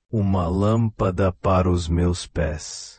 uma lâmpada para os meus pés.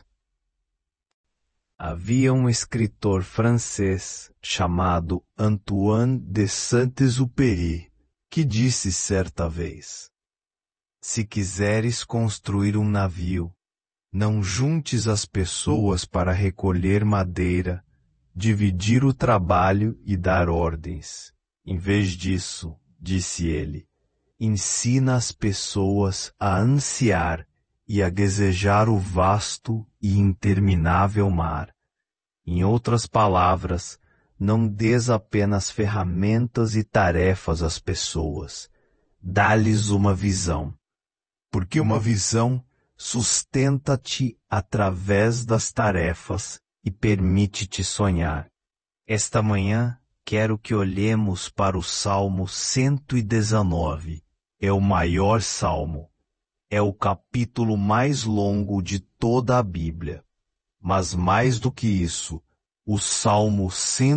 Havia um escritor francês chamado Antoine de Saint-Exupéry, que disse certa vez: se quiseres construir um navio, não juntes as pessoas para recolher madeira, dividir o trabalho e dar ordens. Em vez disso, disse ele, ensina as pessoas a ansiar e a desejar o vasto e interminável mar. Em outras palavras, não dês apenas ferramentas e tarefas às pessoas, dá-lhes uma visão. Porque uma visão sustenta-te através das tarefas e permite-te sonhar. Esta manhã, quero que olhemos para o Salmo 119. É o maior salmo. É o capítulo mais longo de toda a Bíblia. Mas mais do que isso, o Salmo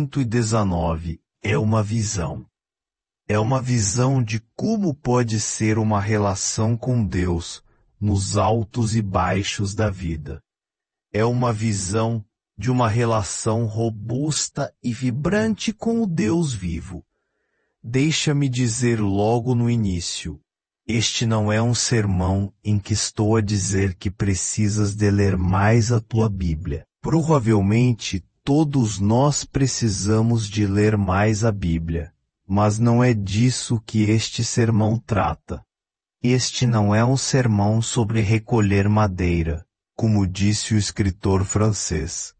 119 é uma visão. É uma visão de como pode ser uma relação com Deus nos altos e baixos da vida. É uma visão de uma relação robusta e vibrante com o Deus vivo. Deixa-me dizer logo no início, este não é um sermão em que estou a dizer que precisas de ler mais a tua Bíblia. Provavelmente todos nós precisamos de ler mais a Bíblia, mas não é disso que este sermão trata. Este não é um sermão sobre recolher madeira, como disse o escritor francês.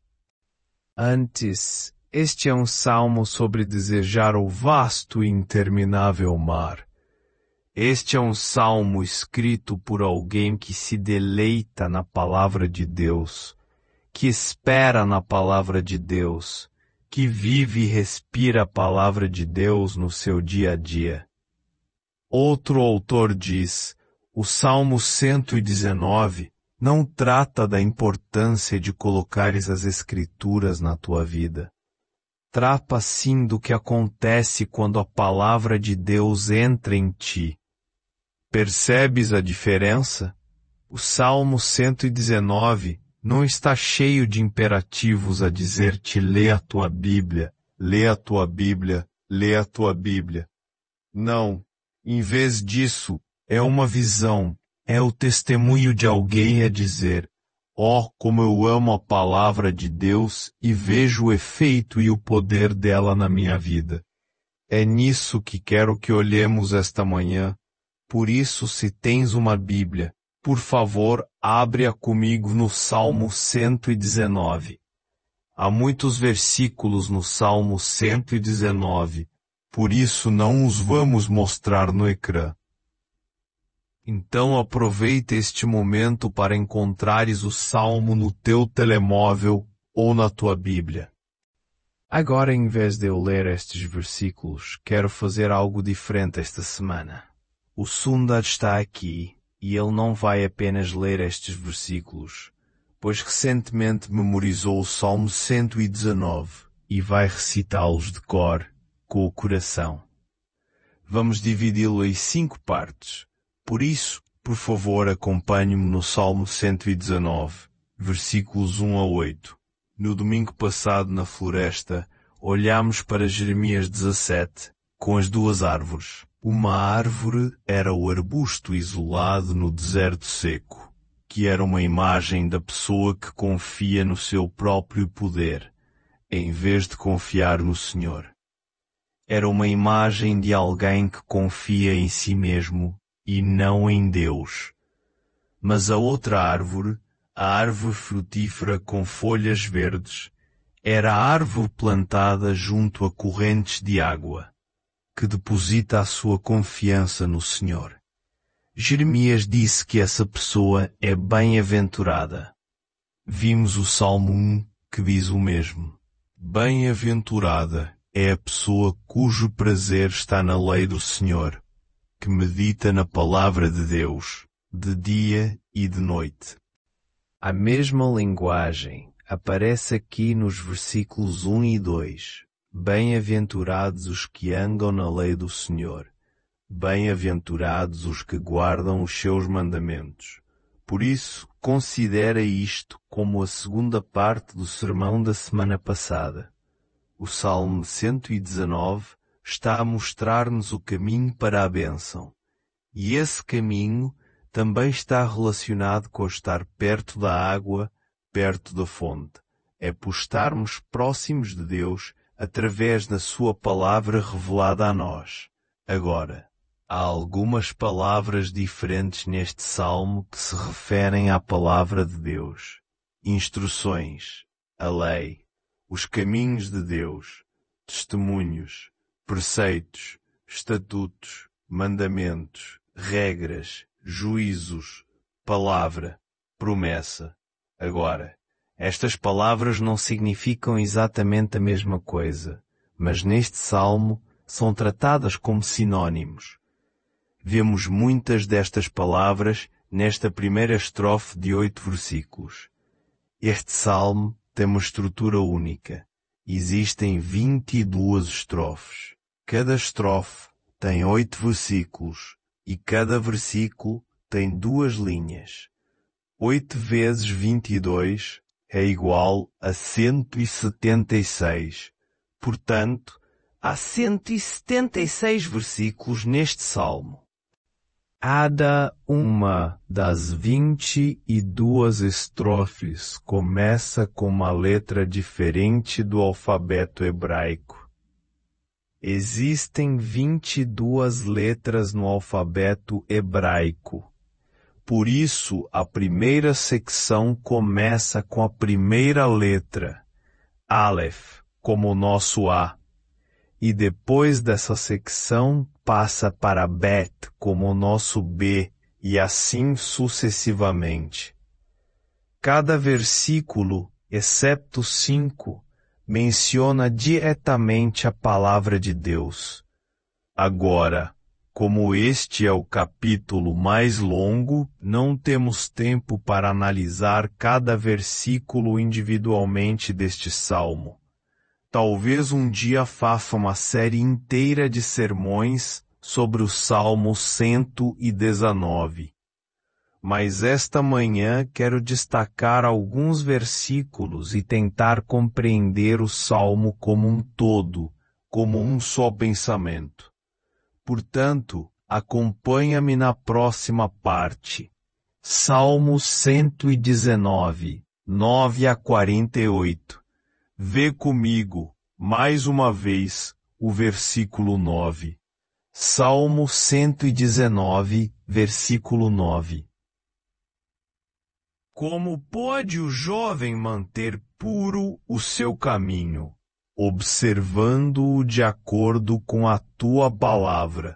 Antes, este é um salmo sobre desejar o vasto e interminável mar. Este é um salmo escrito por alguém que se deleita na palavra de Deus, que espera na palavra de Deus, que vive e respira a palavra de Deus no seu dia a dia. Outro autor diz, o Salmo 119 não trata da importância de colocares as Escrituras na tua vida. Trata sim do que acontece quando a palavra de Deus entra em ti. Percebes a diferença? O Salmo 119 não está cheio de imperativos a dizer-te lê a tua Bíblia, lê a tua Bíblia, lê a tua Bíblia. Não, em vez disso, é uma visão, é o testemunho de alguém a dizer, ó, como eu amo a palavra de Deus e vejo o efeito e o poder dela na minha vida. É nisso que quero que olhemos esta manhã. Por isso, se tens uma Bíblia, por favor, abre-a comigo no Salmo 119. Há muitos versículos no Salmo 119, por isso não os vamos mostrar no ecrã. Então aproveita este momento para encontrares o Salmo no teu telemóvel ou na tua Bíblia. Agora, em vez de eu ler estes versículos, quero fazer algo diferente esta semana. O Sundar está aqui e ele não vai apenas ler estes versículos, pois recentemente memorizou o Salmo 119 e vai recitá-los de cor, com o coração. Vamos dividi-lo em 5 partes. Por isso, por favor, acompanhe-me no Salmo 119, versículos 1 a 8. No domingo passado na floresta, olhámos para Jeremias 17, com as 2 árvores. Uma árvore era o arbusto isolado no deserto seco, que era uma imagem da pessoa que confia no seu próprio poder, em vez de confiar no Senhor. Era uma imagem de alguém que confia em si mesmo e não em Deus. Mas a outra árvore, a árvore frutífera com folhas verdes, era a árvore plantada junto a correntes de água, que deposita a sua confiança no Senhor. Jeremias disse que essa pessoa é bem-aventurada. Vimos o Salmo 1, que diz o mesmo. Bem-aventurada é a pessoa cujo prazer está na lei do Senhor, que medita na palavra de Deus, de dia e de noite. A mesma linguagem aparece aqui nos versículos 1 e 2. Bem-aventurados os que andam na lei do Senhor. Bem-aventurados os que guardam os seus mandamentos. Por isso, considera isto como a segunda parte do sermão da semana passada. O Salmo 119 está a mostrar-nos o caminho para a bênção. E esse caminho também está relacionado com estar perto da água, perto da fonte. É por estarmos próximos de Deus através da sua palavra revelada a nós. Agora, há algumas palavras diferentes neste salmo que se referem à palavra de Deus. Instruções, a lei, os caminhos de Deus, testemunhos, preceitos, estatutos, mandamentos, regras, juízos, palavra, promessa. Agora, estas palavras não significam exatamente a mesma coisa, mas neste salmo são tratadas como sinônimos. Vemos muitas destas palavras nesta primeira estrofe de 8 versículos. Este salmo tem uma estrutura única. Existem 22 estrofes. Cada estrofe tem 8 versículos e cada versículo tem 2 linhas. 8 vezes 22 é igual a 176. Portanto, há 176 versículos neste salmo. Cada uma das 22 estrofes começa com uma letra diferente do alfabeto hebraico. Existem 22 letras no alfabeto hebraico. Por isso, a primeira secção começa com a primeira letra, Aleph, como o nosso A. E depois dessa secção passa para Bet, como o nosso B, e assim sucessivamente. Cada versículo, exceto 5, menciona diretamente a palavra de Deus. Agora, como este é o capítulo mais longo, não temos tempo para analisar cada versículo individualmente deste salmo. Talvez um dia faça uma série inteira de sermões sobre o Salmo 119. Mas esta manhã quero destacar alguns versículos e tentar compreender o Salmo como um todo, como um só pensamento. Portanto, acompanha-me na próxima parte. Salmo 119, 9 a 48. Vê comigo, mais uma vez, o versículo 9. Salmo 119, versículo 9. Como pode o jovem manter puro o seu caminho, observando-o de acordo com a tua palavra?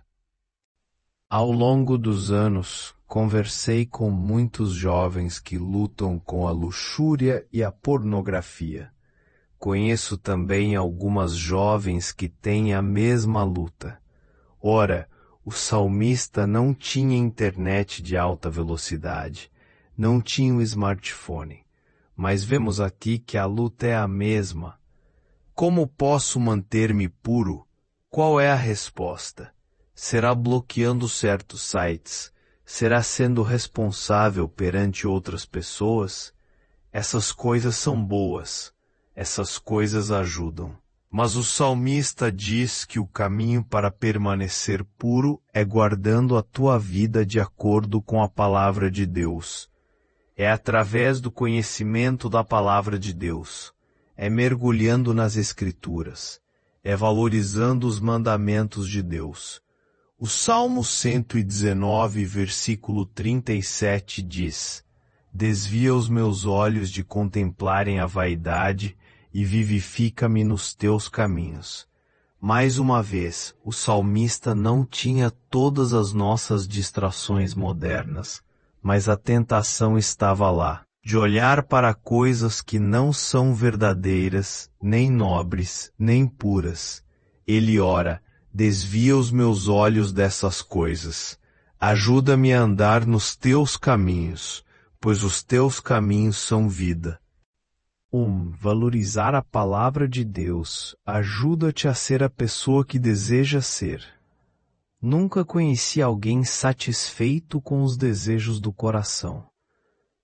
Ao longo dos anos, conversei com muitos jovens que lutam com a luxúria e a pornografia. Conheço também algumas jovens que têm a mesma luta. Ora, o salmista não tinha internet de alta velocidade, não tinha um smartphone, mas vemos aqui que a luta é a mesma. Como posso manter-me puro? Qual é a resposta? Será bloqueando certos sites? Será sendo responsável perante outras pessoas? Essas coisas são boas. Essas coisas ajudam. Mas o salmista diz que o caminho para permanecer puro é guardando a tua vida de acordo com a palavra de Deus. É através do conhecimento da palavra de Deus. É mergulhando nas Escrituras. É valorizando os mandamentos de Deus. O Salmo 119, versículo 37 diz: Desvia os meus olhos de contemplarem a vaidade e vivifica-me nos teus caminhos. Mais uma vez, o salmista não tinha todas as nossas distrações modernas, mas a tentação estava lá, de olhar para coisas que não são verdadeiras, nem nobres, nem puras. Ele ora: desvia os meus olhos dessas coisas. Ajuda-me a andar nos teus caminhos, pois os teus caminhos são vida. Valorizar a palavra de Deus ajuda-te a ser a pessoa que deseja ser. Nunca conheci alguém satisfeito com os desejos do coração.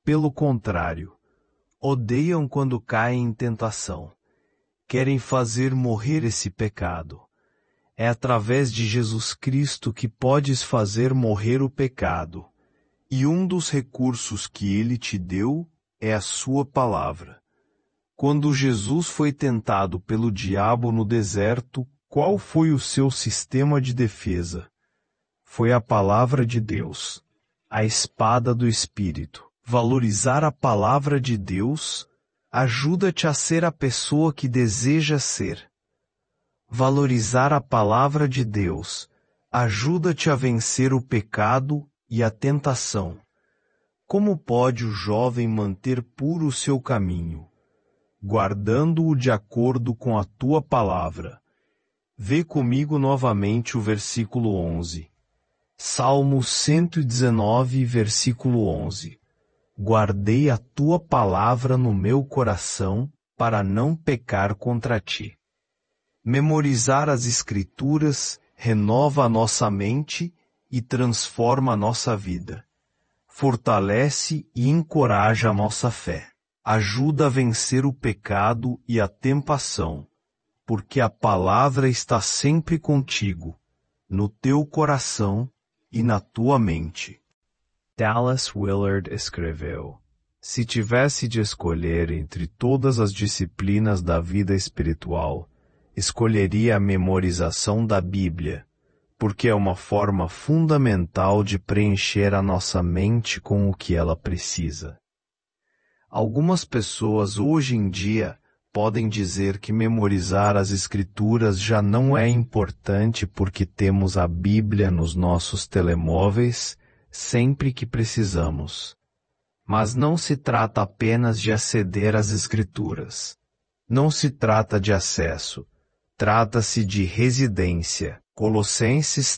pelo contrário, odeiam quando caem em tentação. Querem fazer morrer esse pecado. É através de Jesus Cristo que podes fazer morrer o pecado. E um dos recursos que Ele te deu é a sua palavra. Quando Jesus foi tentado pelo diabo no deserto, qual foi o seu sistema de defesa? Foi a palavra de Deus, a espada do Espírito. Valorizar a palavra de Deus ajuda-te a ser a pessoa que deseja ser. Valorizar a palavra de Deus ajuda-te a vencer o pecado e a tentação. Como pode o jovem manter puro o seu caminho? Guardando-o de acordo com a tua palavra. Vê comigo novamente o versículo 11. Salmo 119, versículo 11. Guardei a tua palavra no meu coração, para não pecar contra ti. Memorizar as Escrituras renova a nossa mente e transforma a nossa vida. Fortalece e encoraja a nossa fé. Ajuda a vencer o pecado e a tentação, porque a palavra está sempre contigo, no teu coração e na tua mente. Dallas Willard escreveu: se tivesse de escolher entre todas as disciplinas da vida espiritual, escolheria a memorização da Bíblia, porque é uma forma fundamental de preencher a nossa mente com o que ela precisa. Algumas pessoas hoje em dia podem dizer que memorizar as Escrituras já não é importante porque temos a Bíblia nos nossos telemóveis sempre que precisamos. Mas não se trata apenas de aceder às Escrituras. Não se trata de acesso. Trata-se de residência. Colossenses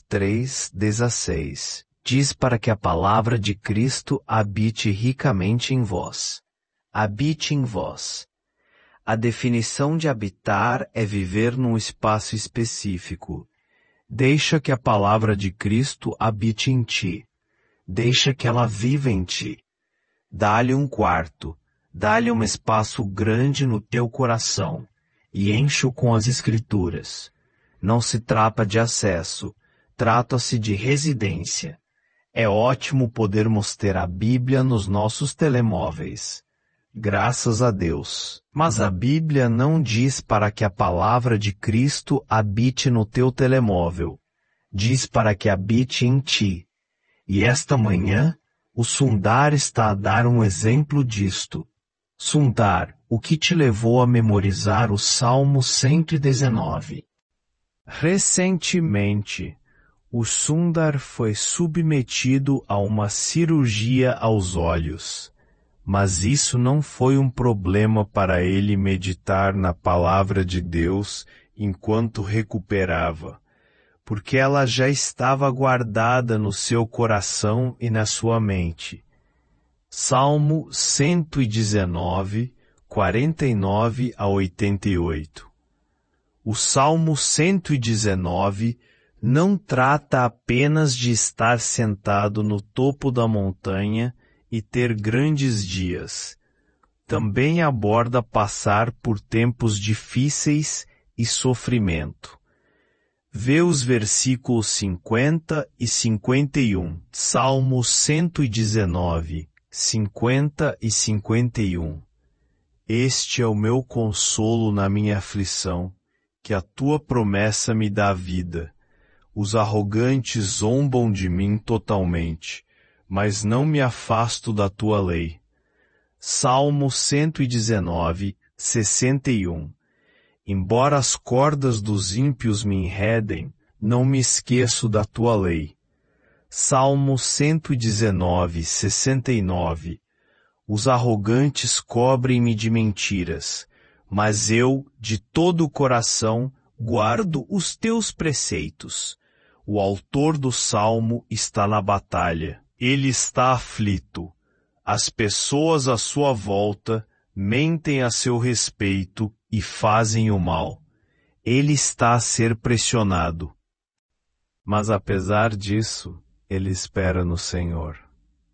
3:16 diz para que a palavra de Cristo habite ricamente em vós. Habite em vós. A definição de habitar é viver num espaço específico. Deixa que a palavra de Cristo habite em ti. Deixa que ela viva em ti. Dá-lhe um quarto. Dá-lhe um espaço grande no teu coração. E enche-o com as Escrituras. Não se trata de acesso. Trata-se de residência. É ótimo podermos ter a Bíblia nos nossos telemóveis. Graças a Deus. Mas a Bíblia não diz para que a palavra de Cristo habite no teu telemóvel. Diz para que habite em ti. E esta manhã, o Sundar está a dar um exemplo disto. Sundar, o que te levou a memorizar o Salmo 119? Recentemente, o Sundar foi submetido a uma cirurgia aos olhos. Mas isso não foi um problema para ele meditar na palavra de Deus enquanto recuperava, porque ela já estava guardada no seu coração e na sua mente. Salmo 119, 49 a 88. O Salmo 119 não trata apenas de estar sentado no topo da montanha e ter grandes dias. Também aborda passar por tempos difíceis e sofrimento. Vê os versículos 50 e 51. Salmo 119, 50 e 51. Este é o meu consolo na minha aflição, que a tua promessa me dá vida. Os arrogantes zombam de mim totalmente, mas não me afasto da tua lei. Salmo 119, 61. Embora as cordas dos ímpios me enredem, não me esqueço da tua lei. Salmo 119, 69. Os arrogantes cobrem-me de mentiras, mas eu, de todo o coração, guardo os teus preceitos. O autor do salmo está na batalha. Ele está aflito. As pessoas à sua volta mentem a seu respeito e fazem o mal. Ele está a ser pressionado. Mas apesar disso, ele espera no Senhor.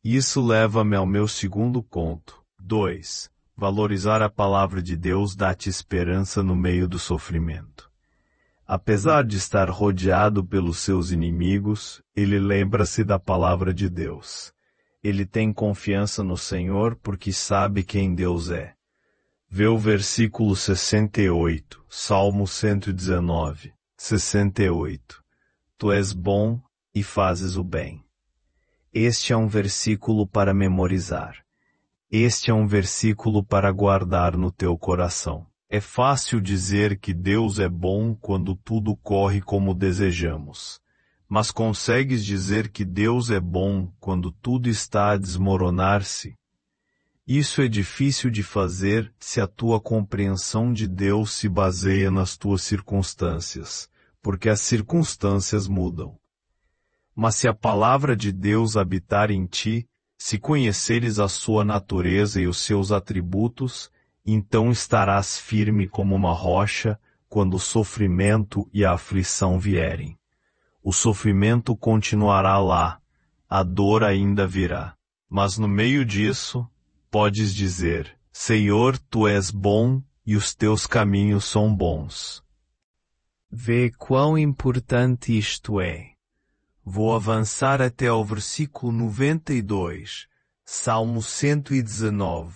Isso leva-me ao meu segundo ponto. 2. Valorizar a palavra de Deus dá-te esperança no meio do sofrimento. Apesar de estar rodeado pelos seus inimigos, ele lembra-se da palavra de Deus. Ele tem confiança no Senhor porque sabe quem Deus é. Vê o versículo 68, Salmo 119, 68. Tu és bom e fazes o bem. Este é um versículo para memorizar. Este é um versículo para guardar no teu coração. É fácil dizer que Deus é bom quando tudo corre como desejamos. Mas consegues dizer que Deus é bom quando tudo está a desmoronar-se? Isso é difícil de fazer se a tua compreensão de Deus se baseia nas tuas circunstâncias, porque as circunstâncias mudam. Mas se a palavra de Deus habitar em ti, se conheceres a sua natureza e os seus atributos, então estarás firme como uma rocha quando o sofrimento e a aflição vierem. O sofrimento continuará lá, a dor ainda virá. Mas no meio disso, podes dizer, Senhor, tu és bom e os teus caminhos são bons. Vê quão importante isto é. Vou avançar até ao versículo 92, Salmo 119,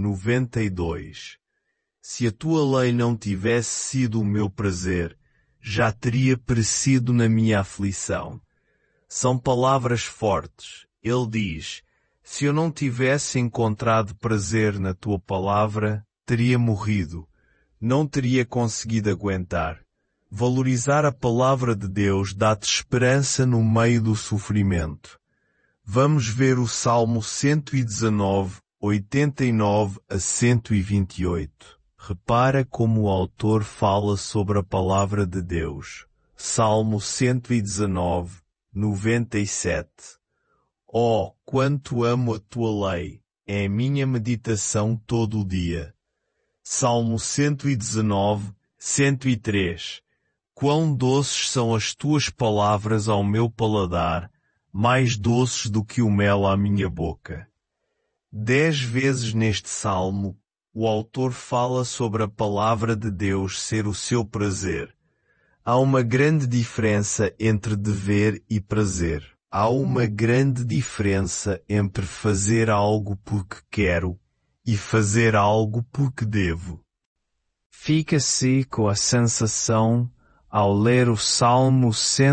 92. Se a tua lei não tivesse sido o meu prazer, já teria perecido na minha aflição. São palavras fortes. Ele diz, se eu não tivesse encontrado prazer na tua palavra, teria morrido. Não teria conseguido aguentar. Valorizar a palavra de Deus dá-te esperança no meio do sofrimento. Vamos ver o Salmo 119, 89 a 128. Repara como o autor fala sobre a palavra de Deus. Salmo 119, 97. Oh, quanto amo a tua lei! É a minha meditação todo o dia. Salmo 119, 103. Quão doces são as tuas palavras ao meu paladar, mais doces do que o mel à minha boca. 10 vezes neste salmo, o autor fala sobre a palavra de Deus ser o seu prazer. Há uma grande diferença entre dever e prazer. Há uma grande diferença entre fazer algo porque quero e fazer algo porque devo. Fica-se com a sensação, ao ler o Salmo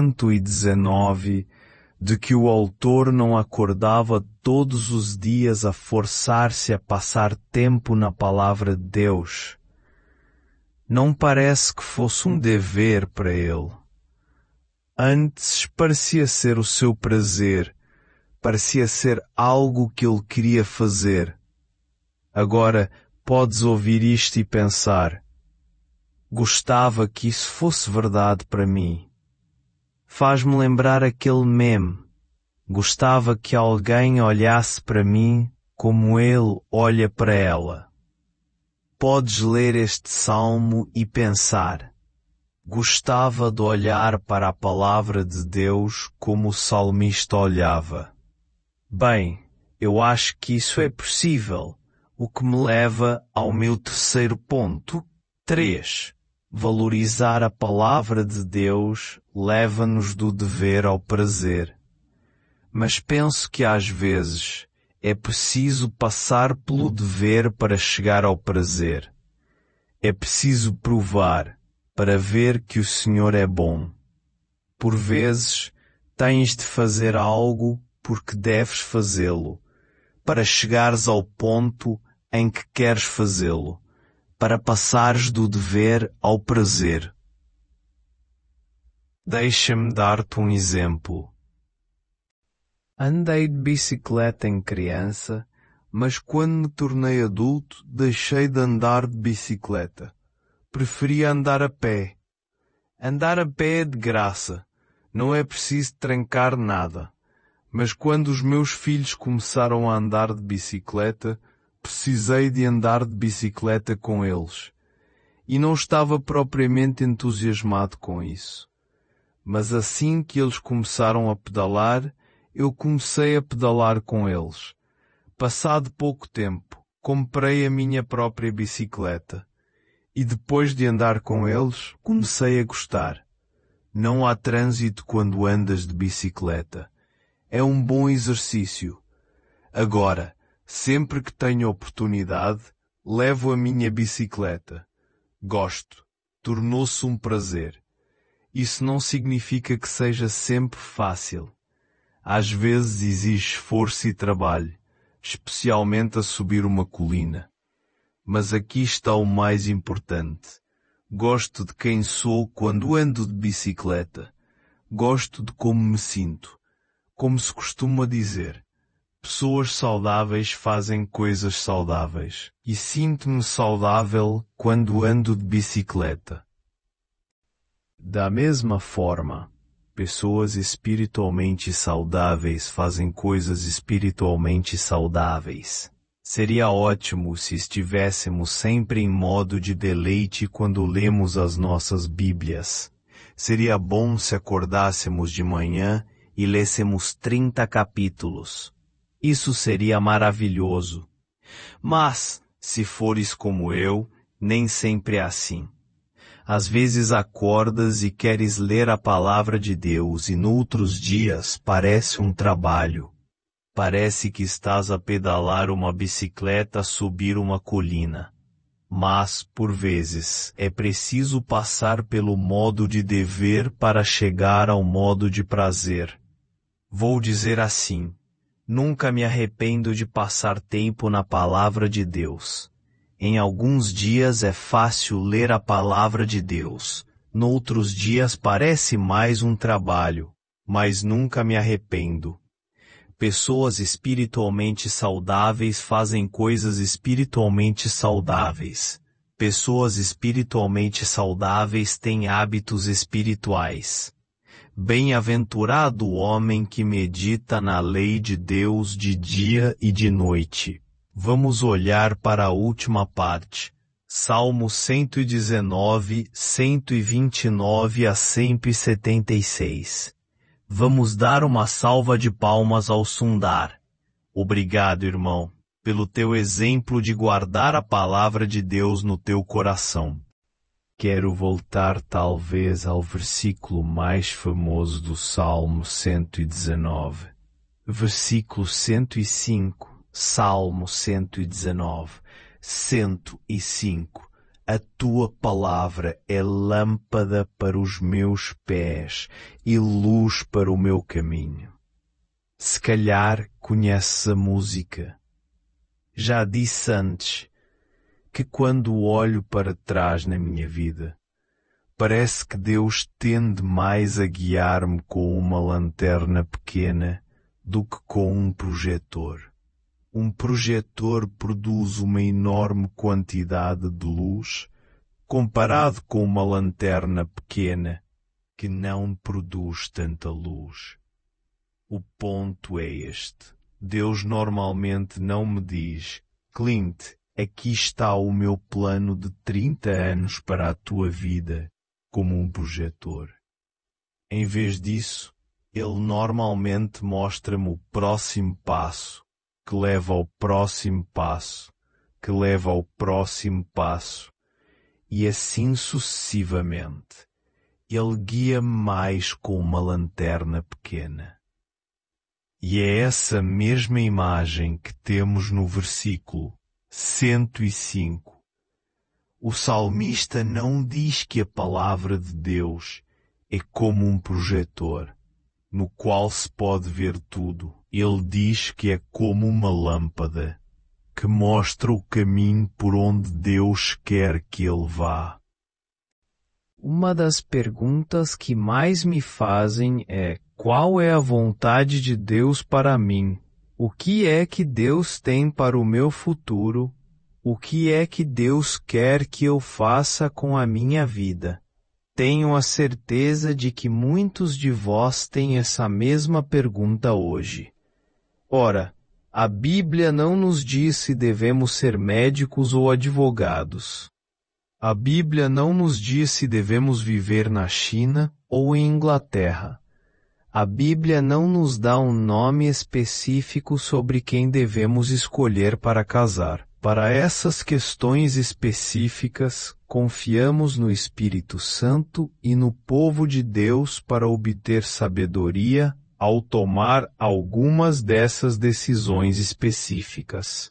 119, de que o autor não acordava todos os dias a forçar-se a passar tempo na palavra de Deus. Não parece que fosse um dever para ele. Antes parecia ser o seu prazer, parecia ser algo que ele queria fazer. Agora podes ouvir isto e pensar, gostava que isso fosse verdade para mim. Faz-me lembrar aquele meme. Gostava que alguém olhasse para mim como ele olha para ela. Podes ler este salmo e pensar, gostava de olhar para a palavra de Deus como o salmista olhava. Bem, eu acho que isso é possível, o que me leva ao meu terceiro ponto. 3. Valorizar a palavra de Deus leva-nos do dever ao prazer. Mas penso que às vezes é preciso passar pelo dever para chegar ao prazer. É preciso provar para ver que o Senhor é bom. Por vezes, tens de fazer algo porque deves fazê-lo, para chegares ao ponto em que queres fazê-lo, para passares do dever ao prazer. Deixa-me dar-te um exemplo. Andei de bicicleta em criança, mas quando me tornei adulto, deixei de andar de bicicleta. Preferia andar a pé. Andar a pé é de graça. Não é preciso trancar nada. Mas quando os meus filhos começaram a andar de bicicleta, precisei de andar de bicicleta com eles. E não estava propriamente entusiasmado com isso. Mas assim que eles começaram a pedalar, eu comecei a pedalar com eles. Passado pouco tempo, comprei a minha própria bicicleta. E depois de andar com eles, comecei a gostar. Não há trânsito quando andas de bicicleta. É um bom exercício. Agora, sempre que tenho oportunidade, levo a minha bicicleta. Gosto. Tornou-se um prazer. Isso não significa que seja sempre fácil. Às vezes exige esforço e trabalho, especialmente a subir uma colina. Mas aqui está o mais importante. Gosto de quem sou quando ando de bicicleta. Gosto de como me sinto. Como se costuma dizer, pessoas saudáveis fazem coisas saudáveis. E sinto-me saudável quando ando de bicicleta. Da mesma forma, pessoas espiritualmente saudáveis fazem coisas espiritualmente saudáveis. Seria ótimo se estivéssemos sempre em modo de deleite quando lemos as nossas Bíblias. Seria bom se acordássemos de manhã e lêssemos 30 capítulos. Isso seria maravilhoso. Mas, se fores como eu, nem sempre é assim. Às vezes acordas e queres ler a palavra de Deus e noutros dias parece um trabalho. Parece que estás a pedalar uma bicicleta a subir uma colina. Mas, por vezes, é preciso passar pelo modo de dever para chegar ao modo de prazer. Vou dizer assim, nunca me arrependo de passar tempo na palavra de Deus. Em alguns dias é fácil ler a palavra de Deus. Noutros dias parece mais um trabalho, mas nunca me arrependo. Pessoas espiritualmente saudáveis fazem coisas espiritualmente saudáveis. Pessoas espiritualmente saudáveis têm hábitos espirituais. Bem-aventurado o homem que medita na lei de Deus de dia e de noite. Vamos olhar para a última parte. Salmo 119, 129 a 176. Vamos dar uma salva de palmas ao Sundar. Obrigado, irmão, pelo teu exemplo de guardar a palavra de Deus no teu coração. Quero voltar talvez ao versículo mais famoso do Salmo 119. Versículo 105, Salmo 119, 105. A tua palavra é lâmpada para os meus pés e luz para o meu caminho. Se calhar conheces a música. Já disse antes que quando olho para trás na minha vida, parece que Deus tende mais a guiar-me com uma lanterna pequena do que com um projetor. Um projetor produz uma enorme quantidade de luz, comparado com uma lanterna pequena, que não produz tanta luz. O ponto é este. Deus normalmente não me diz, Clint, aqui está o meu plano de 30 anos para a tua vida, como um projetor. Em vez disso, Ele normalmente mostra-me o próximo passo, que leva ao próximo passo, que leva ao próximo passo, e assim sucessivamente. Ele guia-me mais com uma lanterna pequena. E é essa mesma imagem que temos no versículo 105. O salmista não diz que a palavra de Deus é como um projetor, no qual se pode ver tudo. Ele diz que é como uma lâmpada, que mostra o caminho por onde Deus quer que ele vá. Uma das perguntas que mais me fazem é: qual é a vontade de Deus para mim? O que é que Deus tem para o meu futuro? O que é que Deus quer que eu faça com a minha vida? Tenho a certeza de que muitos de vós têm essa mesma pergunta hoje. Ora, a Bíblia não nos diz se devemos ser médicos ou advogados. A Bíblia não nos diz se devemos viver na China ou em Inglaterra. A Bíblia não nos dá um nome específico sobre quem devemos escolher para casar. Para essas questões específicas, confiamos no Espírito Santo e no povo de Deus para obter sabedoria ao tomar algumas dessas decisões específicas.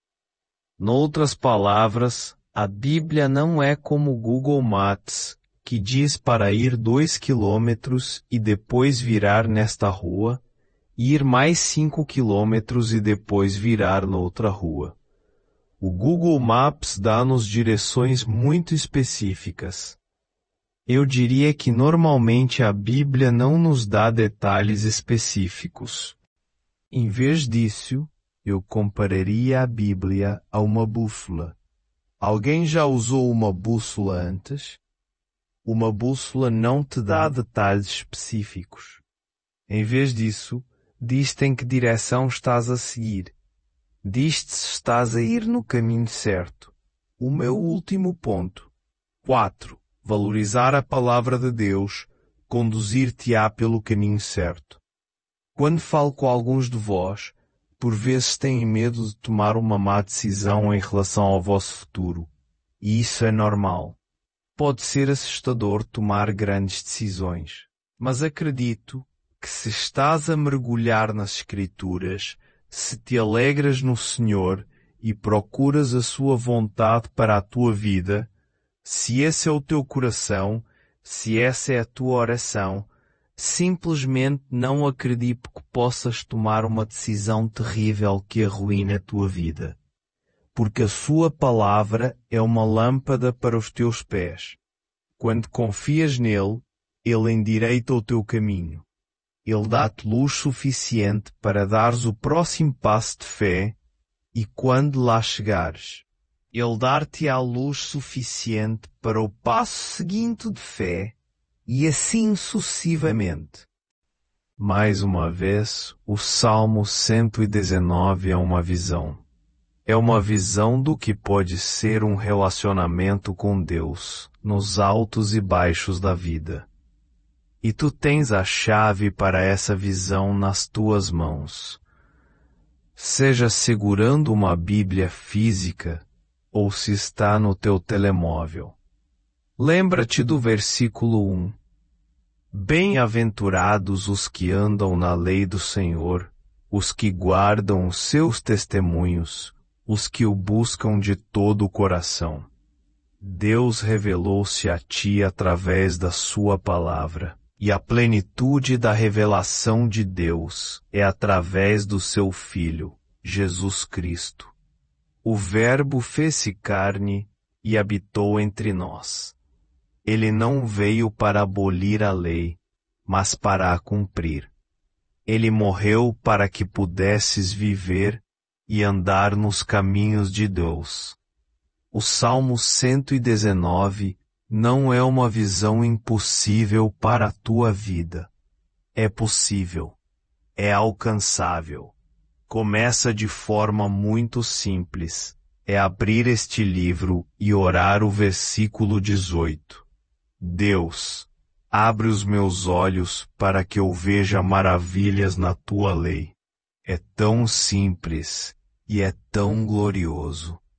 Noutras palavras, a Bíblia não é como o Google Maps, que diz para ir 2 quilômetros e depois virar nesta rua, e ir mais 5 quilômetros e depois virar noutra rua. O Google Maps dá-nos direções muito específicas. Eu diria que normalmente a Bíblia não nos dá detalhes específicos. Em vez disso, eu compararia a Bíblia a uma bússola. Alguém já usou uma bússola antes? Uma bússola não te dá detalhes específicos. Em vez disso, diz-te em que direção estás a seguir. Diz-te se estás a ir no caminho certo. O meu último ponto. 4. Valorizar a palavra de Deus, conduzir-te-á pelo caminho certo. Quando falo com alguns de vós, por vezes têm medo de tomar uma má decisão em relação ao vosso futuro. E isso é normal. Pode ser assustador tomar grandes decisões. Mas acredito que se estás a mergulhar nas Escrituras, se te alegras no Senhor e procuras a sua vontade para a tua vida, se esse é o teu coração, se essa é a tua oração, simplesmente não acredito que possas tomar uma decisão terrível que arruine a tua vida. Porque a sua palavra é uma lâmpada para os teus pés. Quando confias nele, ele endireita o teu caminho. Ele dá-te luz suficiente para dares o próximo passo de fé, e quando lá chegares, ele dar-te-á luz suficiente para o passo seguinte de fé, e assim sucessivamente. Mais uma vez, o Salmo 119 é uma visão. É uma visão do que pode ser um relacionamento com Deus, nos altos e baixos da vida. E tu tens a chave para essa visão nas tuas mãos. Seja segurando uma Bíblia física, ou se está no teu telemóvel. Lembra-te do versículo 1. Bem-aventurados os que andam na lei do Senhor, os que guardam os seus testemunhos, os que o buscam de todo o coração. Deus revelou-se a ti através da sua palavra. E a plenitude da revelação de Deus é através do seu Filho, Jesus Cristo. O Verbo fez-se carne e habitou entre nós. Ele não veio para abolir a lei, mas para a cumprir. Ele morreu para que pudesses viver e andar nos caminhos de Deus. O Salmo 119 não é uma visão impossível para a tua vida. É possível. É alcançável. Começa de forma muito simples. É abrir este livro e orar o versículo 18. Deus, abre os meus olhos para que eu veja maravilhas na tua lei. É tão simples e é tão glorioso.